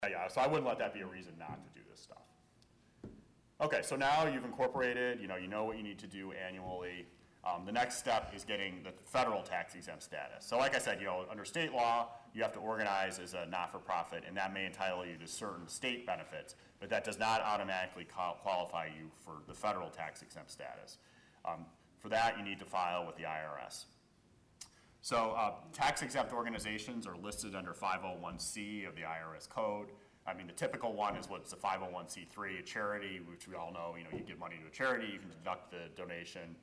Yeah, so I wouldn't let that be a reason not to do this stuff. Okay, so now you've incorporated, you know what you need to do annually. The next step is getting the federal tax exempt status. So like I said, under state law, you have to organize as a not-for-profit, and that may entitle you to certain state benefits, but that does not automatically qualify you for the federal tax exempt status. For that, you need to file with the IRS. So tax exempt organizations are listed under 501c of the IRS code. I mean, the typical one is what's a 501c3, a charity, which we all know, you give money to a charity, you can deduct the donation.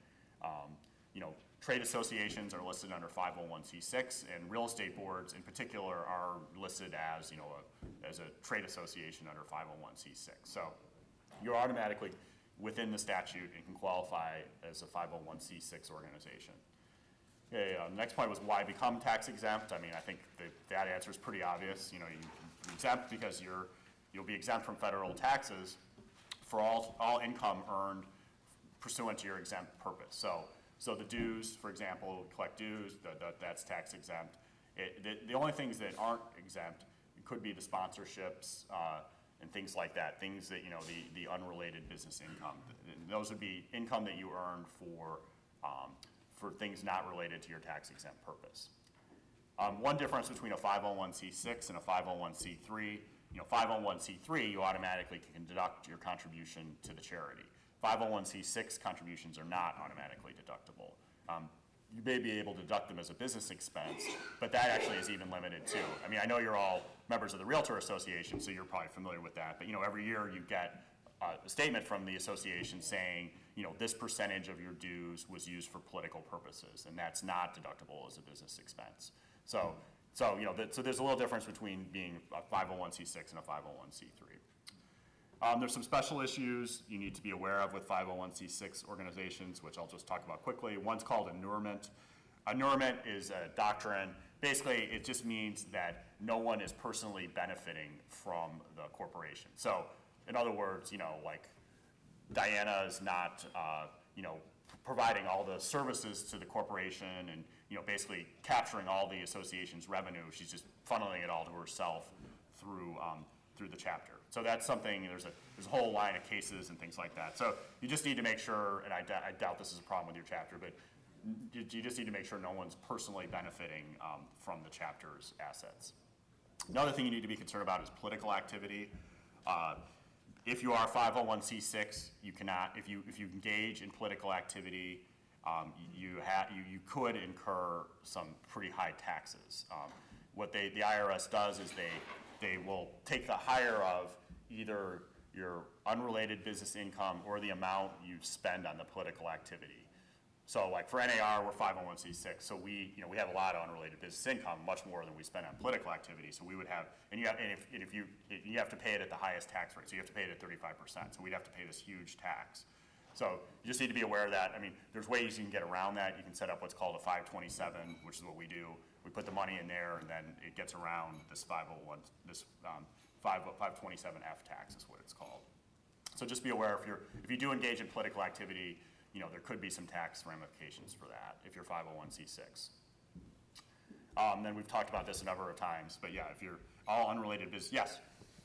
Trade associations are listed under 501c6, and real estate boards in particular are listed as, as a trade association under 501c6. So you're automatically within the statute and can qualify as a 501c6 organization. Okay, the next point was why become tax exempt. I mean, I think that answer is pretty obvious. You're exempt because you'll be exempt from federal taxes for all income earned pursuant to your exempt purpose. So the dues, for example, collect dues, that's tax exempt. The only things that aren't exempt could be the sponsorships and things like that, things that, the unrelated business income. And those would be income that you earn for things not related to your tax exempt purpose. One difference between a 501c6 and a 501c3, 501c3, you automatically can deduct your contribution to the charity. 501c6 contributions are not automatically deductible. You may be able to deduct them as a business expense, but that actually is even limited too. I mean, I know you're all members of the Realtor Association, so you're probably familiar with that, but every year you get a statement from the association saying, this percentage of your dues was used for political purposes, and that's not deductible as a business expense. So there's a little difference between being a 501c6 and a 501c3. There's some special issues you need to be aware of with 501c6 organizations, which I'll just talk about quickly. One's called annulment. Annulment is a doctrine. Basically, it just means that no one is personally benefiting from the corporation. So, in other words, like Diana is not, providing all the services to the corporation and, basically capturing all the association's revenue. She's just funneling it all to herself through the chapter. So that's something, there's a whole line of cases and things like that. So you just need to make sure, and I doubt this is a problem with your chapter, but you just need to make sure no one's personally benefiting from the chapter's assets. Another thing you need to be concerned about is political activity. If you are 501c6, you cannot, if you engage in political activity, you could incur some pretty high taxes. What the IRS does is they will take the higher of either your unrelated business income or the amount you spend on the political activity. So like for NAR, we're 501c6, so we have a lot of unrelated business income, much more than we spend on political activity. So we would have, you have to pay it at the highest tax rate, so you have to pay it at 35%. So we'd have to pay this huge tax. So you just need to be aware of that. I mean, there's ways you can get around that. You can set up what's called a 527, which is what we do. We put the money in there, and then it gets around this 527F tax is what it's called. So just be aware if you do engage in political activity, there could be some tax ramifications for that if you're 501c6. Then we've talked about this a number of times, but yeah, if you're all unrelated business, yes?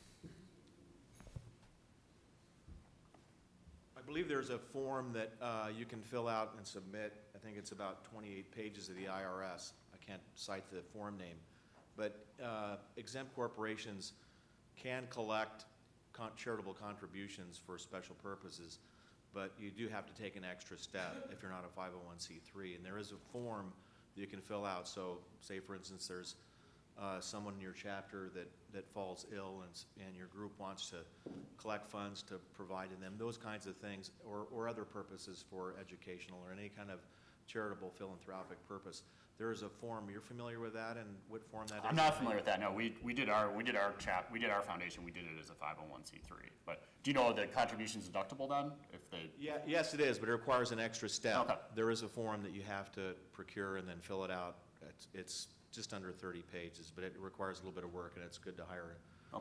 I believe there's a form that you can fill out and submit. I think it's about 28 pages of the IRS. I can't cite the form name, but exempt corporations can collect charitable contributions for special purposes, but you do have to take an extra step if you're not a 501c3, and there is a form that you can fill out. So say for instance there's someone in your chapter that falls ill and your group wants to collect funds to provide to them, those kinds of things, or other purposes for educational or any kind of charitable philanthropic purpose. There is a form. You're familiar with that, and what form that is? I'm not familiar with that. No, we did our foundation. We did it as a 501c3. But do you know the contribution's deductible then? Yeah, yes, it is, but it requires an extra step. Okay. There is a form that you have to procure and then fill it out. It's just under 30 pages, but it requires a little bit of work, and it's good to hire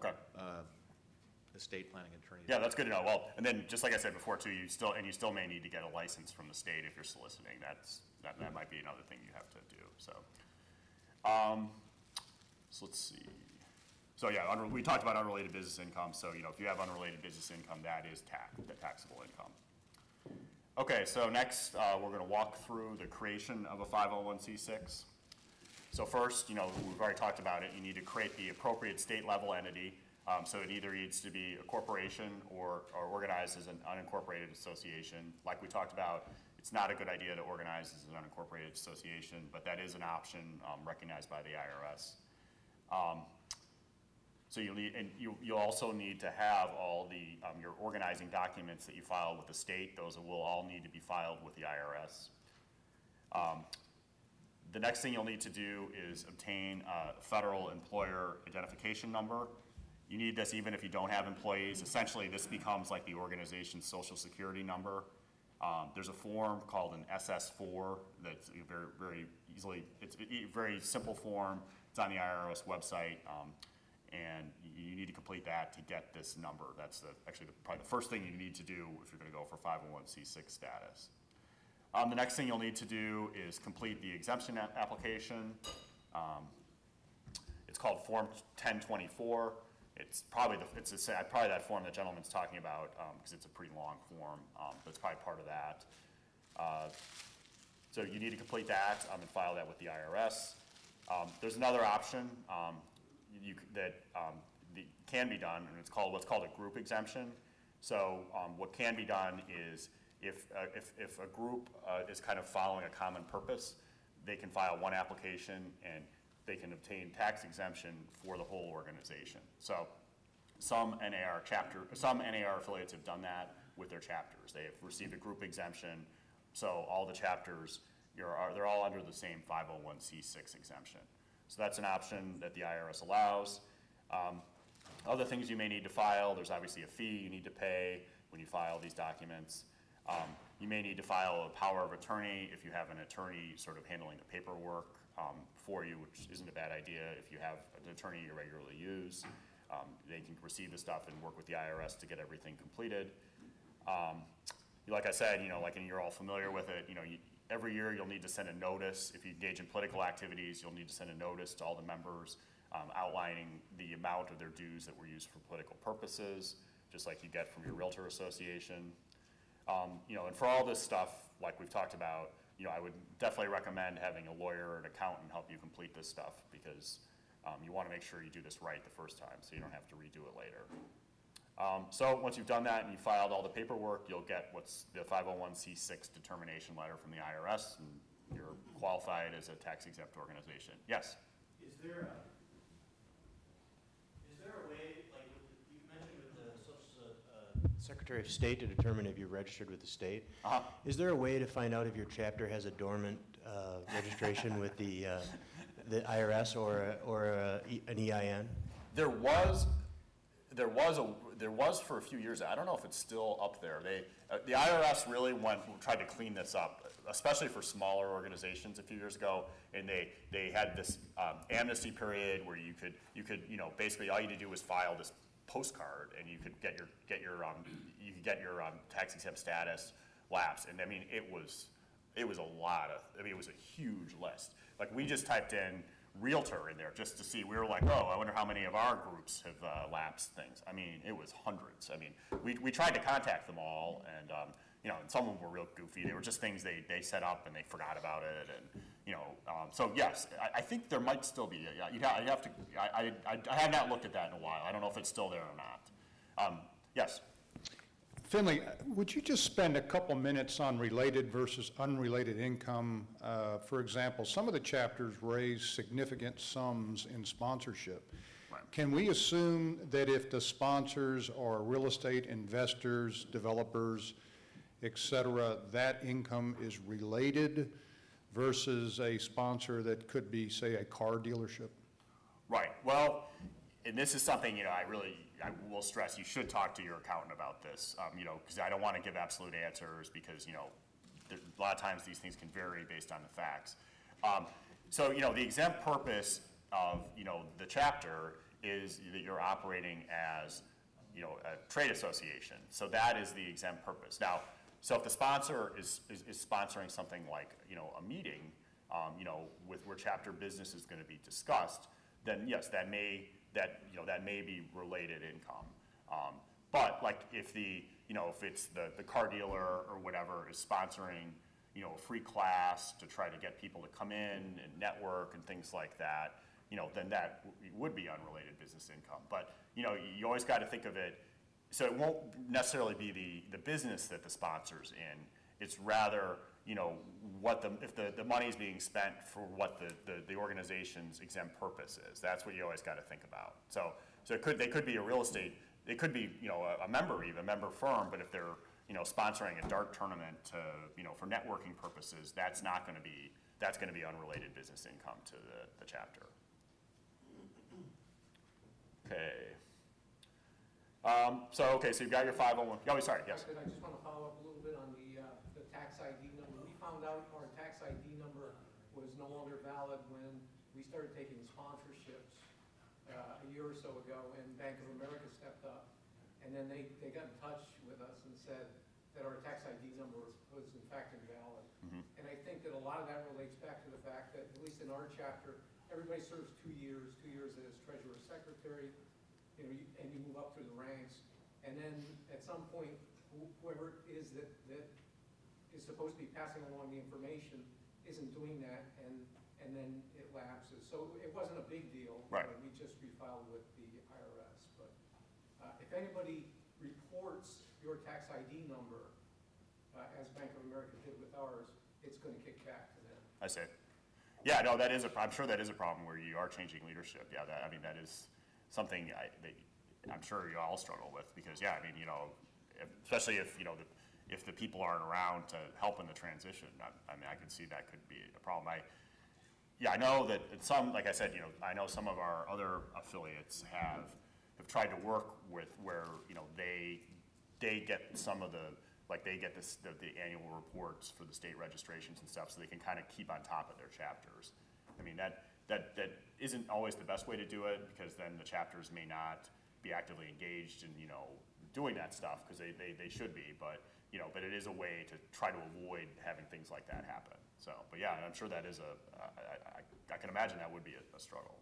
estate planning attorney. Yeah, that's good to know. Well, and then just like I said before too, you still may need to get a license from the state if you're soliciting. That might be another thing you have to do. So let's see. So yeah, we talked about unrelated business income, so if you have unrelated business income, that is taxable income. Okay, so next we're going to walk through the creation of a 501c6. So first, we've already talked about it, you need to create the appropriate state level entity. So it either needs to be a corporation or organized as an unincorporated association. Like we talked about, it's not a good idea to organize as an unincorporated association, but that is an option recognized by the IRS. So you'll also need to have all the your organizing documents that you file with the state. Those will all need to be filed with the IRS. The next thing you'll need to do is obtain a federal employer identification number. You need this even if you don't have employees. Essentially, this becomes like the organization's social security number. There's a form called an SS4 that's very easily, it's a very simple form. It's on the IRS website, and you need to complete that to get this number. That's probably the first thing you need to do if you're going to go for 501c6 status. The next thing you'll need to do is complete the exemption application. It's called Form 1024. It's probably probably that form that gentleman's talking about because it's a pretty long form, but it's probably part of that. So you need to complete that and file that with the IRS. There's another option that can be done, and it's called what's called a group exemption. So what can be done is if a group is kind of following a common purpose, they can file one application and they can obtain tax exemption for the whole organization. So some NAR affiliates have done that with their chapters. They have received a group exemption, so all the chapters, they're all under the same 501c6 exemption. So that's an option that the IRS allows. Other things you may need to file, there's obviously a fee you need to pay when you file these documents. You may need to file a power of attorney if you have an attorney sort of handling the paperwork for you, which isn't a bad idea if you have an attorney you regularly use. They can receive the stuff and work with the IRS to get everything completed. Like I said, and you're all familiar with it, every year you'll need to send a notice. If you engage in political activities, you'll need to send a notice to all the members outlining the amount of their dues that were used for political purposes, just like you get from your realtor association. And for all this stuff, like we've talked about, I would definitely recommend having a lawyer or an accountant help you complete this stuff because you want to make sure you do this right the first time so you don't have to redo it later. So once you've done that and you filed all the paperwork, you'll get what's the 501c6 determination letter from the IRS, and you're qualified as a tax-exempt organization. Yes? Is there a way, like you mentioned with the Secretary of State to determine if you're registered with the state? Is there a way to find out if your chapter has a dormant registration with the IRS or an EIN? There was for a few years. I don't know if it's still up there. The IRS really tried to clean this up, especially for smaller organizations a few years ago, and they had this amnesty period where you could basically all you had to do was file this postcard and you could get your tax exempt status lapsed. And I mean it was a huge list. Like we just typed in realtor in there just to see. We were like, oh, I wonder how many of our groups have lapsed things. I mean, it was hundreds. I mean, we tried to contact them all, and and some of them were real goofy. They were just things they set up and they forgot about it, and so yes, I think there might still be. I have not looked at that in a while. I don't know if it's still there or not. Yes. Finley, would you just spend a couple minutes on related versus unrelated income? For example, some of the chapters raise significant sums in sponsorship. Right. Can we assume that if the sponsors are real estate investors, developers, et cetera, that income is related versus a sponsor that could be, say, a car dealership? Right. Well, and this is something, I will stress, you should talk to your accountant about this, because I don't want to give absolute answers because, a lot of times these things can vary based on the facts. So, the exempt purpose of, the chapter is that you're operating as, a trade association. So that is the exempt purpose. Now, so if the sponsor is sponsoring something like, a meeting, with where chapter business is going to be discussed, then yes, that may that, you know, that may be related income. But like if the, you know, if it's the car dealer or whatever is sponsoring, you know, a free class to try to get people to come in and network and things like that, you know, then that would be unrelated business income. But, you know, you always got to think of it, so it won't necessarily be the business that the sponsor's in. It's rather, you know, what if the money's being spent for what the organization's exempt purpose is. That's what you always got to think about. So they could be a real estate, it could be, you know, a member even, a member firm, but if they're, you know, sponsoring a dart tournament to, you know, for networking purposes, that's going to be unrelated business income to the chapter. Okay. So you've got your 501, oh, sorry, yes. I just want to follow up a little bit on the tax ID number. We found out our tax ID number was no longer valid when we started taking sponsorships a year or so ago, and Bank of America stepped up. And then they got in touch with us and said that our tax ID number was in fact invalid. Mm-hmm. And I think that a lot of that relates back to the fact that, at least in our chapter, everybody serves 2 years as treasurer secretary, you know, and you move up through the ranks. And then at some point, whoever it is that is supposed to be passing along the information isn't doing that, and then it lapses. So it wasn't a big deal. Right. We just refiled with the IRS. But if anybody reports your tax ID number, as Bank of America did with ours, it's going to kick back to them. I see. Yeah, no, that is I'm sure that is a problem where you are changing leadership. Yeah, I mean, that is something I'm sure you all struggle with, because, yeah, I mean, you know, especially if, you know, if the people aren't around to help in the transition, I mean, I could see that could be a problem. I know that some, like I said, you know, I know some of our other affiliates have tried to work with where, you know, they get some of the, like they get the annual reports for the state registrations and stuff, so they can kind of keep on top of their chapters. I mean, that isn't always the best way to do it, because then the chapters may not be actively engaged in, you know, doing that stuff, because they should be, but, you know, but it is a way to try to avoid having things like that happen. So, but yeah, I'm sure that is I can imagine that would be a struggle.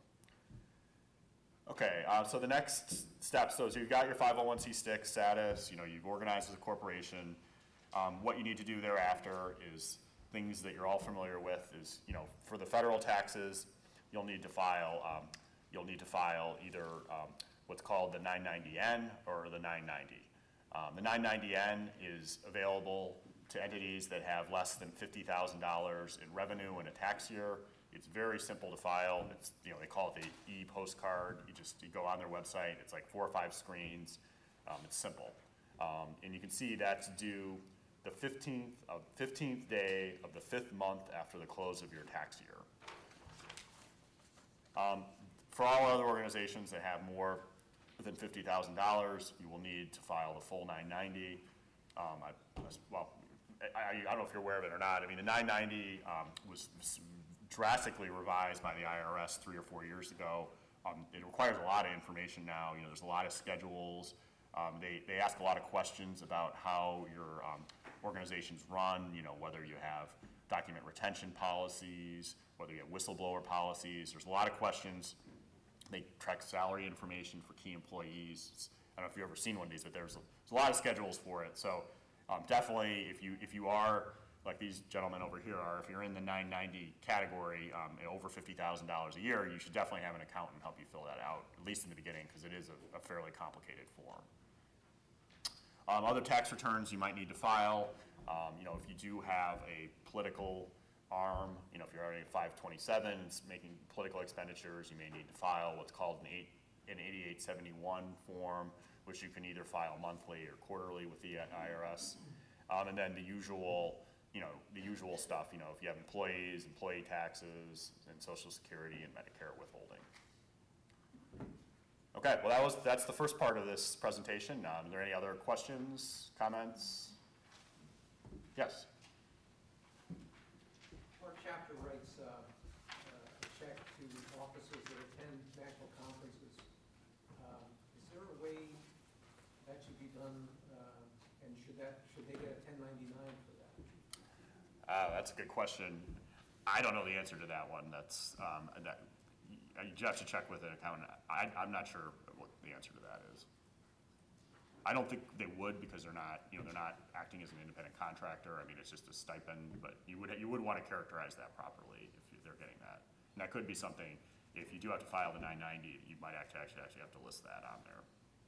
Okay, so the next step, so you've got your 501c6 status, you know, you've organized as a corporation. What you need to do thereafter is things that you're all familiar with is, you know, for the federal taxes, you'll need to file either what's called the 990N or the 990. The 990N is available to entities that have less than $50,000 in revenue in a tax year. It's very simple to file. It's, you know, they call it the e-postcard. You go on their website. It's like 4 or 5 screens. It's simple. And you can see that's due the 15th day of the 5th month after the close of your tax year. For all other organizations that have more than $50,000, you will need to file the full 990. I don't know if you're aware of it or not. I mean, the 990 was drastically revised by the IRS 3 or 4 years ago. It requires a lot of information now. You know, there's a lot of schedules. They ask a lot of questions about how your organizations run, you know, whether you have document retention policies, whether you have whistleblower policies. There's a lot of questions. They track salary information for key employees. I don't know if you've ever seen one of these, but there's a lot of schedules for it. So definitely, if you are, like these gentlemen over here are, if you're in the 990 category, over $50,000 a year, you should definitely have an accountant help you fill that out, at least in the beginning, because it is a fairly complicated form. Other tax returns you might need to file, you know, if you do have a political arm, you know, if you're already 527 making political expenditures, you may need to file what's called an 8871 form, which you can either file monthly or quarterly with the IRS. And then the usual stuff, you know, if you have employees, employee taxes, and Social Security and Medicare withholding. Okay, well that's the first part of this presentation. Are there any other questions, comments? Yes? Our chapter writes a check to officers that attend national conferences. Is there a way that should be done, and should they get a 1099 for that? That's a good question. I don't know the answer to that one. That's you have to check with an accountant. I'm not sure what the answer to that is. I don't think they would because they're not, you know, they're not acting as an independent contractor. I mean, it's just a stipend, but you would want to characterize that properly if they're getting that. And that could be something, if you do have to file the 990, you might actually have to list that on there.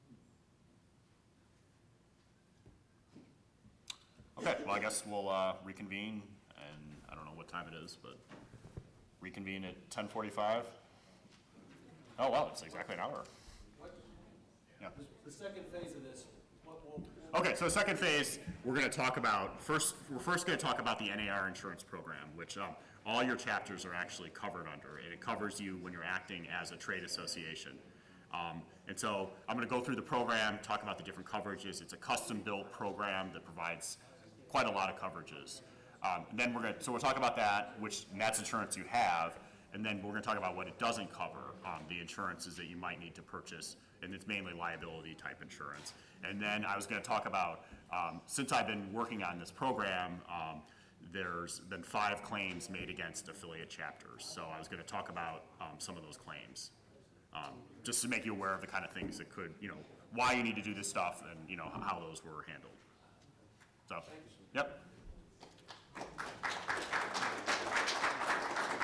Okay, well, I guess we'll reconvene, and I don't know what time it is, but reconvene at 10:45. Oh, wow, it's exactly an hour. Yeah. The second phase of this, what will? Okay, so the second phase, we're going to talk about, we're first going to talk about the NAR insurance program, which all your chapters are actually covered under. And it covers you when you're acting as a trade association. And so I'm going to go through the program, talk about the different coverages. It's a custom-built program that provides quite a lot of coverages. And then so we'll talk about that, and that's insurance you have, and then we're going to talk about what it doesn't cover, the insurances that you might need to purchase, and it's mainly liability type insurance. And then I was going to talk about, since I've been working on this program, there's been 5 claims made against affiliate chapters. So I was going to talk about some of those claims, just to make you aware of the kind of things that could, you know, why you need to do this stuff and, you know, how those were handled. So, yep.